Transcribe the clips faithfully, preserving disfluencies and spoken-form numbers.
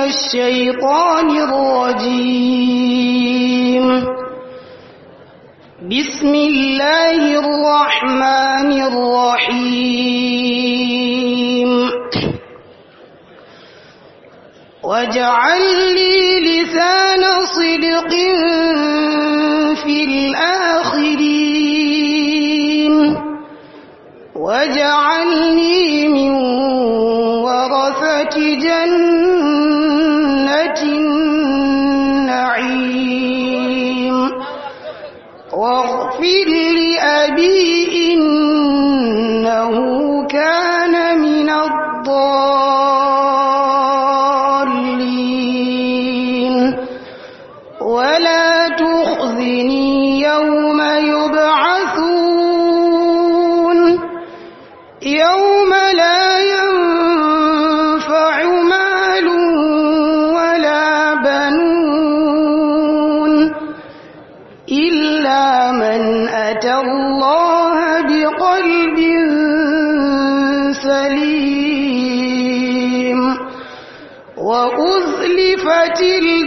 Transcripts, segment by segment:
الشيطان الرجيم. بسم الله الرحمن الرحيم. واجعل لي لسان صدق في الآخرين واجعلني من ورثة جنة النعيم واغفر لأبي إنه كان من الضالين ولا تخزني يوم يبعثون يوم لا ينفع مال ولا بنون إلا من أتى الله بقلب سليم وأزلفت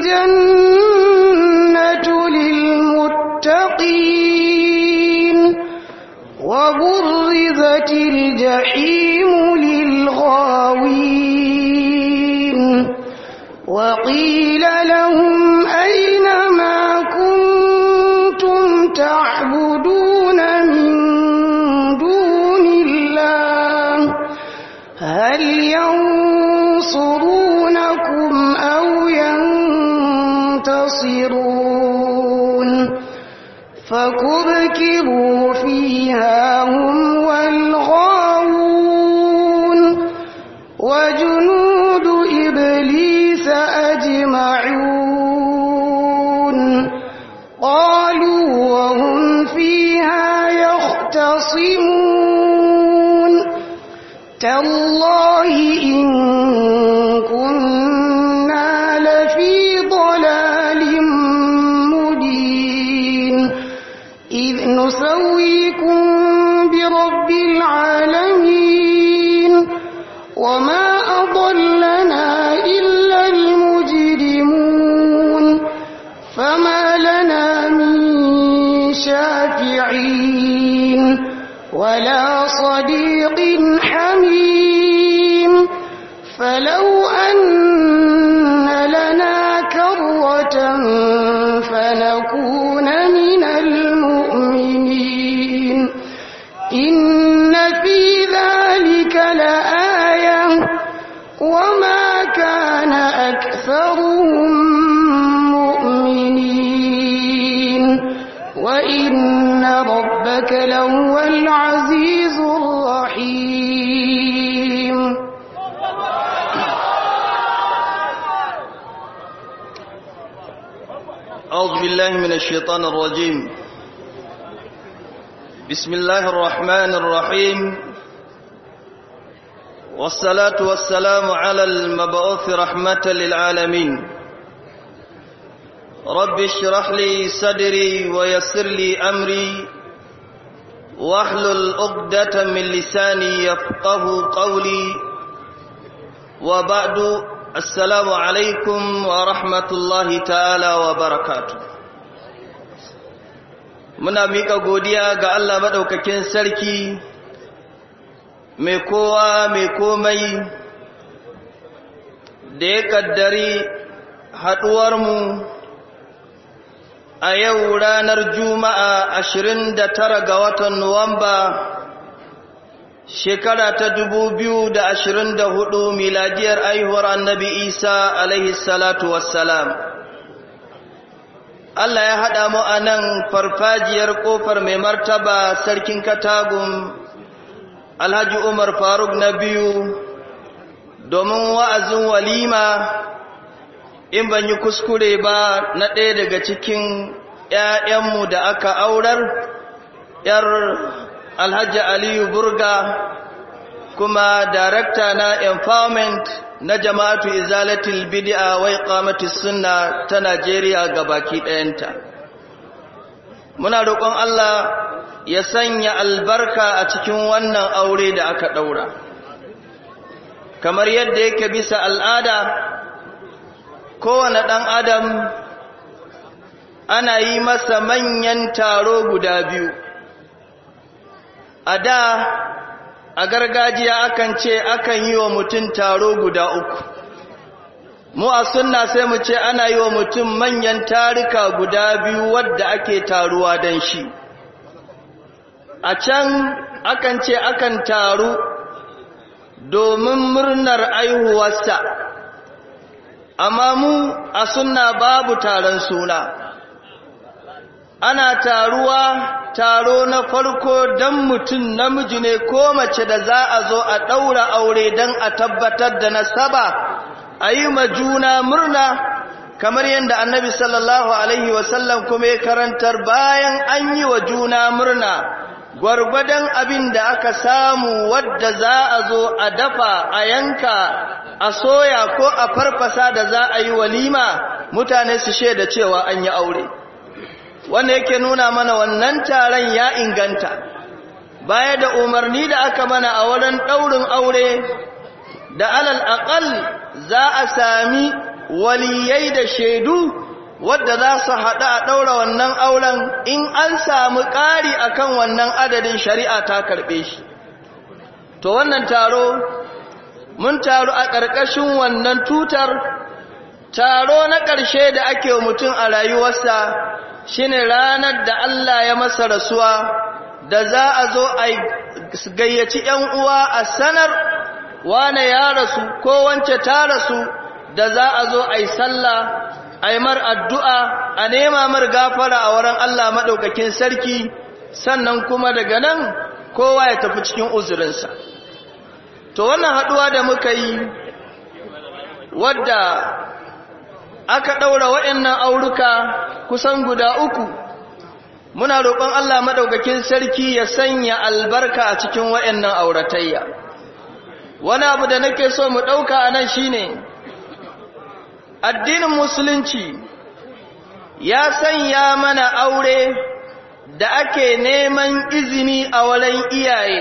الجنة للمتقين وبرزت الجحيم للغاوين وقيل لهم أين ما كنتم تعبدون من دون الله هل ينصرونكم أو ينتصرون فكبكبوا فيها هم والغاوون وجنود إبليس أجمعون قالوا وهم فيها يختصمون تالله إن كنا لفي ضلال مبين إذ نسويكم برب العالمين وما أضلنا إلا المجرمون فما لنا من شافعين ولا صديق حميم فلو أن لنا كرة فنكون من المؤمنين إن في ذلك لآية وما كان أكثرهم مؤمنين وإن ربك لهو العزيز الرحيم. أعوذ بالله من الشيطان الرجيم. بسم الله الرحمن الرحيم والصلاة والسلام على المبعوث رحمة للعالمين. رب اشرح لي صدري ويسر لي أمري واحلل عقدة من لساني يفقه قولي وبعد السلام عليكم ورحمة الله تعالى وبركاته. muna miƙa godiya ga Allah maɗaukakin sarki mai kowa mai komai da ya ƙaddari haɗuwarmu a yau ranar Juma'a ashirin da tara ga watan Nuwamba shekara ta dubu biyu da ashirin da hudu miladiyar aihuwar annabi Isa alaihi salatu wassalam. Allah ya haɗa mu a nan farfajiyar ƙofar mai martaba sarkin Katagum Alhaji Umar Faruk na biyu domin wa'azin walima in ban yi kuskure ba na ɗaya daga cikin ‘ya'yanmu da aka aurar ‘yar Alhaji Aliyu Burga kuma darakta na empowerment na jama'atu izalatul bid'a wa iqamatus sunna ta Najeriya gabaki ɗayanta. Muna roƙon Allah ya sanya albarka a cikin wannan aure da aka ɗaura. Kamar yadda yake bisa al'ada kowane ɗan adam ana yi masa manyan taro guda biyu. A da a gargajiya akan ce akan yi wa mutum taro guda uku. Mu a sunna sai mu ce ana yi wa mutum manyan tarika guda biyu wadda ake taruwa don shi. A can akan ce akan taru domin murnar aihuwarsa, amma mu a sunna babu taron suna. Ana taruwa taro na farko don mutum namiji ne ko mace da za a zo a ɗaura aure don a tabbatar da nasaba, a yi ma juna murna, kamar yadda annabi sallallahu alaihi wasallam kuma ya karantar bayan an yi wa juna murna, gwargwadon abin da aka samu wadda za a zo a dafa, a yanka, a soya ko a farfasa da za a yi walima, mutane su shaida cewa an yi aure. Wanda yake nuna mana wannan taron ya inganta. Baya da umarni da aka mana a wurin ɗaurin aure, da alal aqal za a sami waliyai da shaidu wadda za su haɗa a ɗaura wannan auren. In an samu ƙari akan wannan adadin, shari'a ta karɓe shi. To wannan taro mun taru a ƙarƙashin wannan tutar. Taro na ƙarshe da ake wa mutum a rayuwarsa shine ranar da Allah ya masa rasuwa, da za a zo a gayyaci ‘yan uwa a sanar wane ya rasu ko wance ta rasu, da za a zo a yi sallah, a yi mar addu'a, a nema mar gafara a wurin Allah maɗaukakin sarki, sannan kuma daga nan kowa ya tafi cikin uzurinsa. To wannan haɗuwa da muka yi, wadda aka ɗaura waɗannan auruka kusan guda uku, muna roƙon Allah maɗaukakin sarki ya sanya albarka a cikin waɗannan auratayya. Wani abu da nake so mu ɗauka a nan shine, addinin musulunci ya sanya mana aure da ake neman izini a wurin iyaye,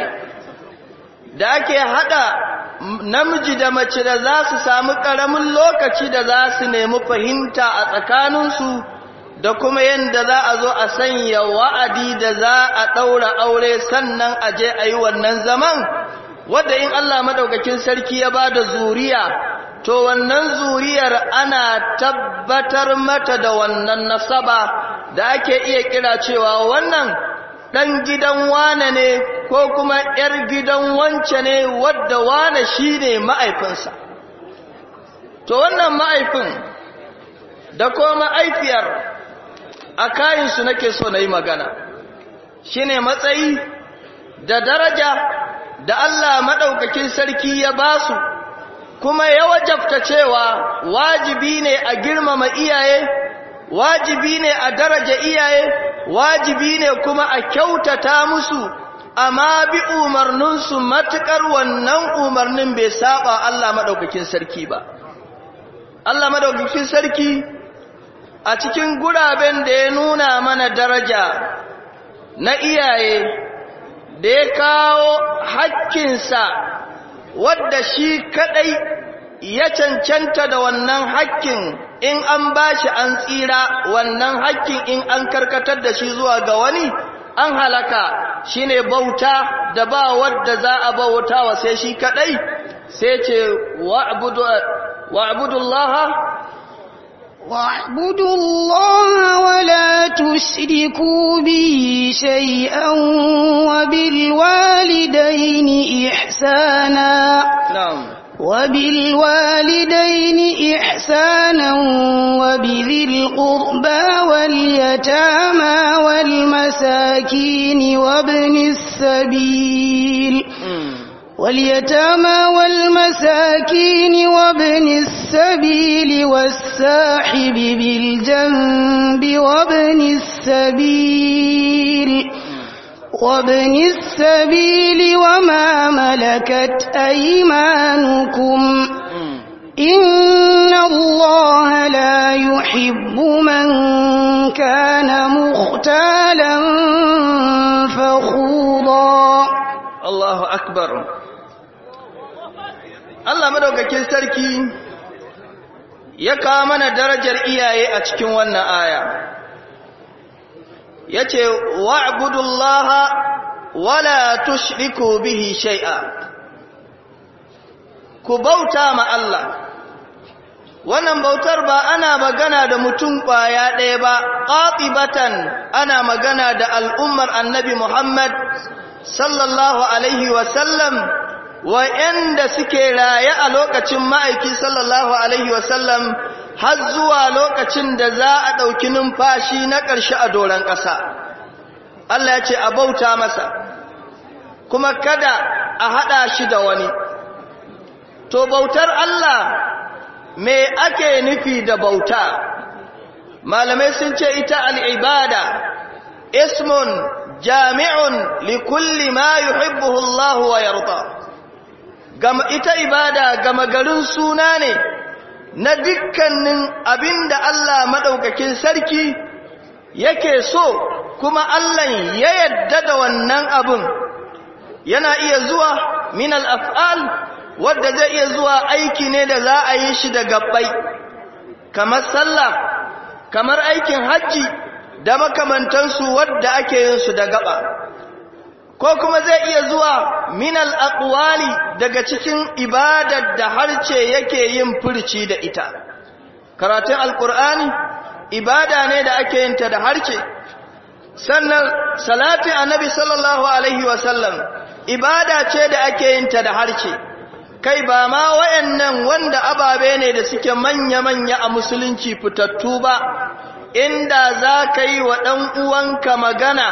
da ake haɗa namiji da mace da za su samu ƙaramin lokaci da za su nemi fahimta a tsakaninsu, da kuma yadda za a zo a sanya wa'adi da za a ɗaura aure sannan a je a yi wannan zaman, wadda in Allah maɗaukakin sarki ya ba da zuriya, to wannan zuriyar ana tabbatar mata da wannan nasaba da ake iya kira cewa wannan ɗan gidan wane ne ko kuma ‘yar gidan wance ne wadda wane shi ne ma'aifinsa. To wannan ma'aifin da kuma ma'aifiyar a kayansu nake so na yi magana, shi ne matsayi da daraja da Allah maɗaukakin sarki ya ba su, kuma ya wajabta cewa wajibi ne a girmama iyaye, wajibi ne a daraja iyaye, wajibi ne kuma a kyautata musu, amma bi umarninsu matuƙar wannan umarnin bai saba Allah maɗaukakin sarki ba. Allah maɗaukakin sarki a cikin guraben da ya nuna mana daraja na iyaye, da ya kawo hakkinsa wadda shi kaɗai ya cancanta da wannan hakkin, in an bashi an tsira, wannan hakkin in an karkatar da shi zuwa ga wani an halaka, shine bauta da ba wadda za a bauta wa sai shi kadai. Sai ce wa'budu wa'budullaha wa'budullaha wa la tushriku bihi shay'an wa bil walidayni ihsana. na'am وبالوالدين إحسانا وبذي القربى واليتامى والمساكين وابن السبيل واليتامى والمساكين وابن السبيل والساحب بالجنب وابن السبيل وابن السبيل وما ملكت أيمانكم إن الله لا يحب من كان مختالا فخورا. الله أكبر. الله مدوكاكين sarki ya kawo mana darajar iyaye a cikin wannan aya yace wa'budullaha wala tushriku bihi shay'a, ku bauta ma Allah. Wannan bautar ba ana magana da mutum kwaya ɗaya ba, qatibatan ana magana da al'ummar annabi Muhammad sallallahu alaihi wa sallam, wa'anda suke raye a lokacin ma'aiki sallallahu alaihi wa sallam har zuwa lokacin da za a ɗauki numfashi na ƙarshe a doron ƙasa. Allah ya ce a bauta masa, kuma kada a haɗa shi da wani. To bautar Allah me ake nufi da bauta? Malamai sun ce ita al'ibada ismun jami'un li kulli ma yuhibbuhu Allah wa yarda. Gama ita ibada gama garin suna ne na dukkanin abinda Allah madaukakin sarki yake so, kuma Allah ya yadda da wannan abun. Yana iya zuwa min al-af'al, wadda zai iya zuwa aiki ne da za a yi shi da gabbai, kamar sallah, kamar aikin hajji da makamantansu wadda ake yin su da gaba, ko kuma zai iya zuwa minal aqwali, daga cikin ibadar da harce yake yin furci da ita. Karatun alqur'ani ibada ne da ake yin ta da harce, sannan salatin annabi sallallahu alaihi wasallam ibada ce da ake yin ta da harce. Kai ba ma wayannan wanda ababe ne da suke manya-manya a musulunci fitattu ba, inda za ka yi wa ɗan uwanka magana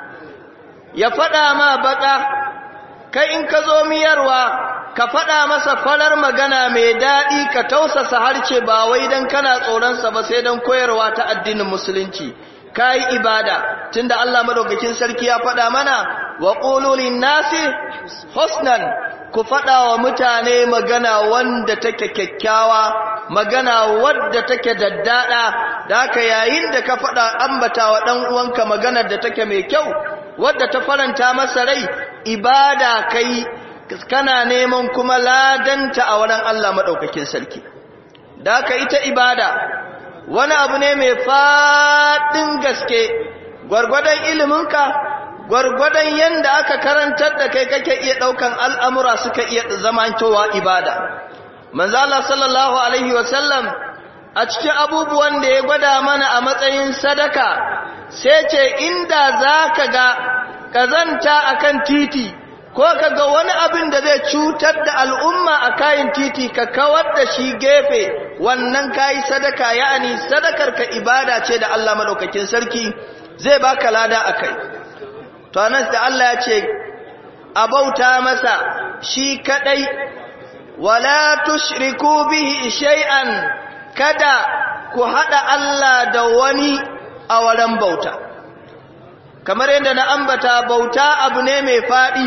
ya faɗa ma baƙa, kai in ka zo miyarwa ka faɗa masa farar magana mai daɗi, ka tausasa harce ba wai don kana tsoronsa ba sai don koyarwa ta addinin musulunci. Ka yi ibada, tunda Allah madaukakin sarki ya faɗa mana wa qulu lin-nasi husnan, ku faɗa wa mutane magana wanda take kyakkyawa, magana wadda take daddada. Da haka yayin da ka faɗa ambata wa ɗan uwanka maganar da take mai kyau, wadda ta faranta masa rai, ibada kai, kana neman kuma ladanta a wurin Allah madaukakin sarki. Da haka ita ibada wani abu ne mai faɗin gaske, gwargwadon iliminka, gwargwadon yanda aka karantar da kai kake iya ɗaukan al'amura suka iya zamantowa ibada. Manzo Allah sallallahu alaihi wasallam a cikin abubuwan da ya gwada mana a matsayin sadaka, sai ce inda za ka ga ƙazanta akan titi, ko ka ga wani abin da zai cutar da al'umma a kayan titi, ka kawar da shi gefe, wannan kayi sadaka, ya'ani sadakar ka ibada ce da Allah madaukakin sarki zai baka lada akai. To anan da Allah ya ce a bauta masa shi kadai, wala tushriku bihi shay'an, kada ku hada Allah da wani a wurin bauta. Kamar yadda na ambata, bauta abu ne mai fadi.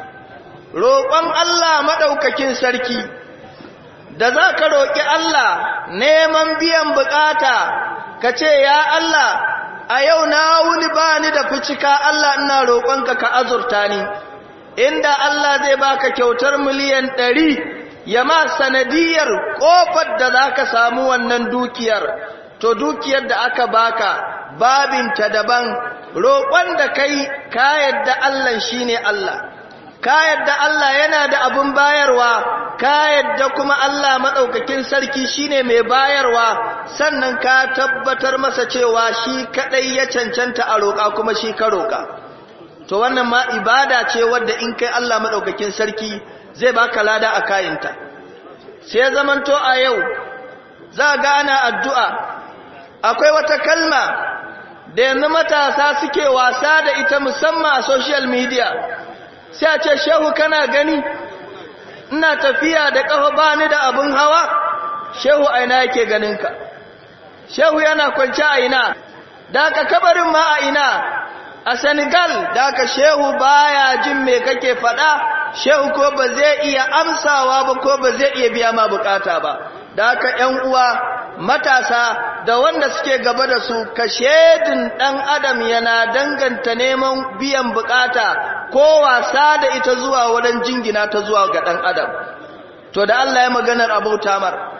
Roƙon Allah madaukakin sarki, da za ka roƙi Allah neman biyan bukata, ka ce ya Allah, a yau na wuni ba ni da ficika, Allah ina roƙonka ka azurta ni. Inda Allah zai baka kyautar miliyan ɗari, ya ma sanadiyar ƙofar da za ka samu wannan dukiyar, to dukiyar da aka baka babinta daban. Roƙon da kai ka yadda Allah shine Allah, ka yadda Allah yana da abun bayarwa, ka yadda kuma Allah madaukakin sarki shine mai bayarwa, sannan ka tabbatar masa cewa shi kadai ya cancanta a roƙa kuma shi ka roƙa. To wannan ma ibada ce wadda in kai Allah madaukakin sarki zai baka lada a kayinta. Sai zamanto a yau za ga ana addu'a, akwai wata kalma da yanzu matasa suke wasa da ita musamman a social media. Sai a ce, shehu kana gani ina tafiya da ƙafa bani da abin hawa? Shehu aina yake ganinka? Shehu yana kwance a ina? Da ka kabarin ma a ina? A Senegal. Da ka shehu baya jin me kake faɗa, shehu ko ba zai iya amsawa ba, ko ba zai iya biya ma bukata ba. Da ka ƴan uwa matasa da wanda suke gaba da su, ka shedin ɗan adam yana danganta neman biyan bukata ko wasa da ita zuwa wurin jingina ta zuwa ga ɗan adam. To da Allah ya maganar abauta mar,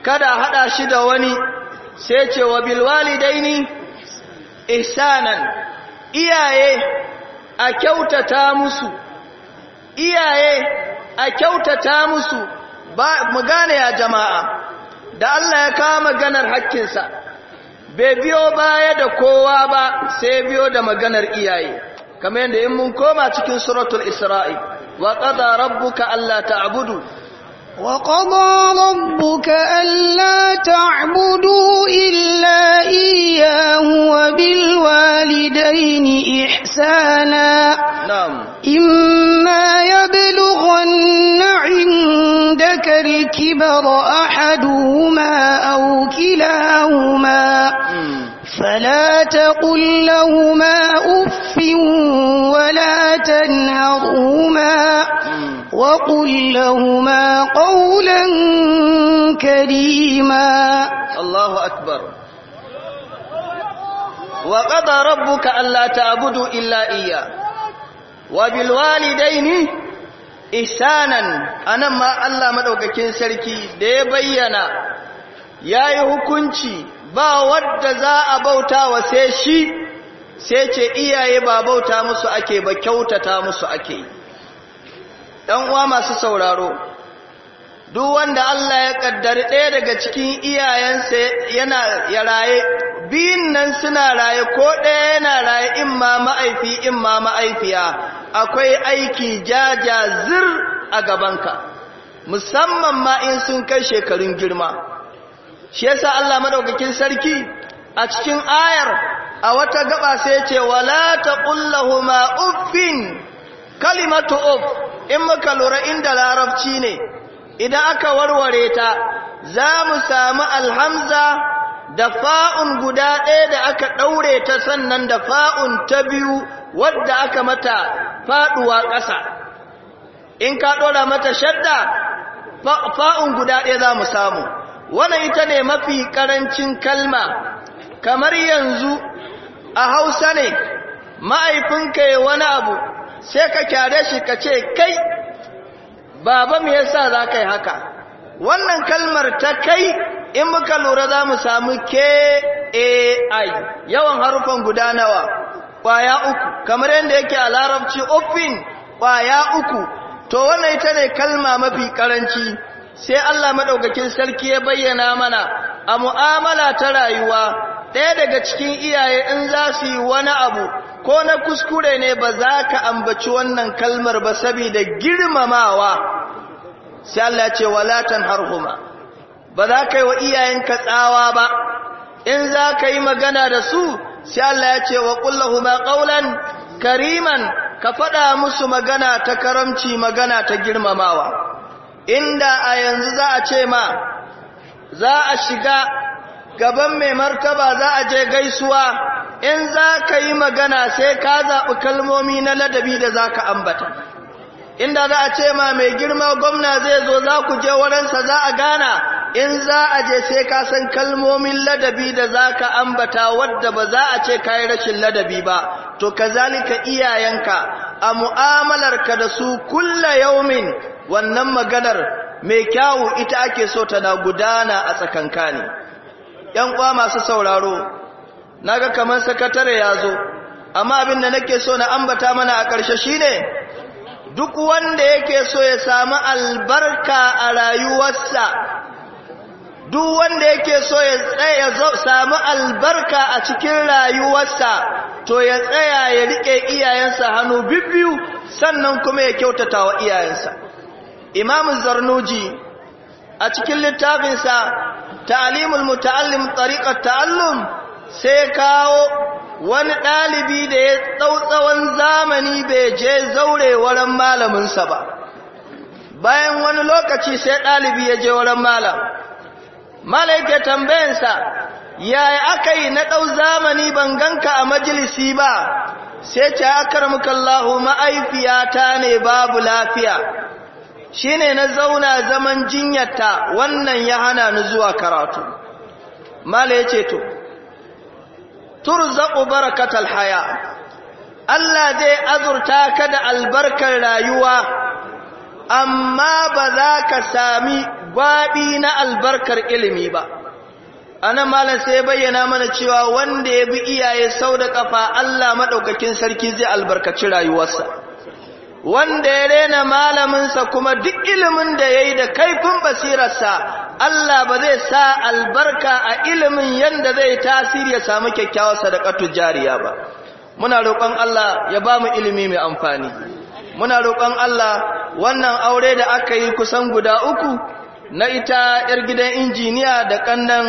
kada hada shi da wani sai ce wa bil walidaini ihsanan iyaye a kyautata musu iyaye a kyautata musu ba mu gane ya jama'a da Allah ya kawo maganar hakkinsa bai biyo baya da kowa ba sai biyo da maganar iyaye kamar yadda in mun koma cikin suratul isra'i wa qada rabbuka alla ta'budu wa qada rabbuka alla ta'budu illa iyyahu wa bil walidayni ihsana na'am imma yablughanna 'indaka al-kibara ahaduhuma aw kilahuma فلا تقل لهما أف ولا تنهرهما وقل لهما قولا كريما الله أكبر وقضى ربك ألا تعبدوا إلا إياه وبالوالدين إحسانا أنا ما الله مدوكاكين سركي دي بينا yayi hukunci ba wadda za a bauta wa sai shi sai ce iyaye ba bauta musu ake ba kyautata musu ake dan uwa masu sauraro duk wanda Allah ya kaddari ɗaya daga cikin iyayensa yana ya raye biyun nan suna raye ko ɗaya yana raye imma ma'aifi imma ma'aifiya akwai aiki jajazir a gabanka musamman ma in sun kai shekarun girma shi yasa Allah madaukakin sarki a cikin ayar a wata gaba sai ce wala taqullahuma uffin kalimatu uff in muka lura inda larabci ne idan aka warware ta za mu samu alhamza da fa'un guda ɗaya da aka ɗaure ta sannan da fa'un ta biyu wadda aka mata faɗuwa ƙasa in ka ɗora mata shadda fa'un guda ɗaya za mu samu wannan ita ne mafi karancin kalma kamar yanzu a Hausa ne ma'aifinka ya wani abu sai ka kyare shi ka ce kai baba me yasa za ka yi haka wannan kalmar ta kai in muka lura za mu samu k a i yawan harufan guda nawa kwaya uku kamar yadda yake a larabci uffin kwaya uku to wannan ita ne kalma mafi karanci sai Allah madaukakin sarki ya bayyana mana a mu'amala ta rayuwa ɗaya daga cikin iyaye in za su yi wani abu ko na kuskure ne ba za ka ambaci wannan kalmar ba saboda girmamawa sai Allah ce wala tanharhuma ba za ka yi wa iyayenka tsawa ba in za ka yi magana da su sai Allah ya ce wa qul lahumu qawlan kariman ka faɗa musu magana ta karamci magana ta girmamawa inda a yanzu za a ce ma za a shiga gaban mai martaba za a je gaisuwa in za ka yi magana sai ka zaɓi kalmomi na ladabi da za ka ambata inda za a ce ma mai girma gwamna zai zo za ku je wurinsa za a gana in za a je sai ka san kalmomin ladabi da za ka ambata wadda ba za a ce ka yi rashin ladabi ba to kazalika iyayenka a mu'amalarka da su kulla yaumin wannan maganar mai kyawu ita ake so tana gudana a tsakankani yan kwa masu sauraro naga kamar sakatare yazo amma abin da nake so na ambata mana a ƙarshe shine duk wanda yake so ya samu albarka a rayuwarsa duk wanda yake so ya tsaya samu albarka a cikin rayuwarsa to ya tsaya ya rike iyayensa hannu bibbiyu sannan kuma ya kyautata wa iyayensa Imam Zarnuji a cikin littafinsa Ta'limul Muta'allim Tariqat Ta'allum sai kawo wani dalibi da ya tsawon zamani bai je zaure wurin malamin sa ba bayan wani lokaci sai dalibi ya je wurin malam malaike tambayansa yaya akai na dau zamani ban ganka a majalisi ba sai ce akramukallahu ma'aifiyata ne babu lafiya shine na zauna zaman jinyarta wannan ya hana ni zuwa karatu mala yace to turzaqu barakatal haya Allah zai azurta ka da albarkar rayuwa amma ba za ka sami gwabi na albarkar ilimi ba. Anan malam sai bayyana mana cewa wanda ya bi iyaye sau da kafa Allah madaukakin sarki zai albarkaci rayuwarsa. Wanda ya rena malaminsa kuma duk ilimin da yayi da kaifin basirarsa Allah ba zai sa albarka a ilimin yanda zai tasiri ya samu kyakkyawar sadaqatu jariya ba. Muna roƙon Allah ya ba mu ilimi mai amfani. Muna roƙon Allah wannan aure da aka yi kusan guda uku na ita yar gidan injiniya da kannan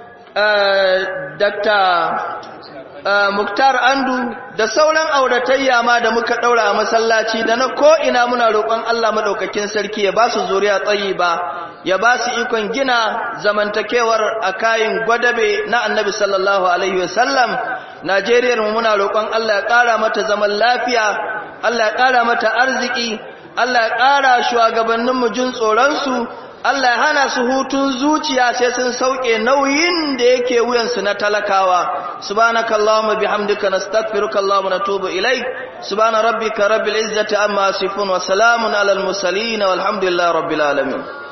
Dr. Muktar Andu da sauran auratayya ma da muka daura a masallaci da na ko ina muna roƙon Allah madaukakin sarki ya ba su zuriya tayyiba, ya ba su ikon gina zamantakewar akayin gwadabe na Annabi sallallahu alaihi wasallam. Najeriya mu muna roƙon Allah ya ƙara mata zaman lafiya, Allah ya ƙara mata arziki, Allah ya ƙara shugabannin mu jin tsoron su, Allah ya hana su hutun zuciya sai sun sauke nauyin da yake wuyansu na talakawa. Subhanakallahumma bihamdika nastaghfiruka Allahumma natubu ilaik. Subhana rabbika rabbil izzati amma yasifun wa salamun alal mursalin walhamdulillahi rabbil alamin.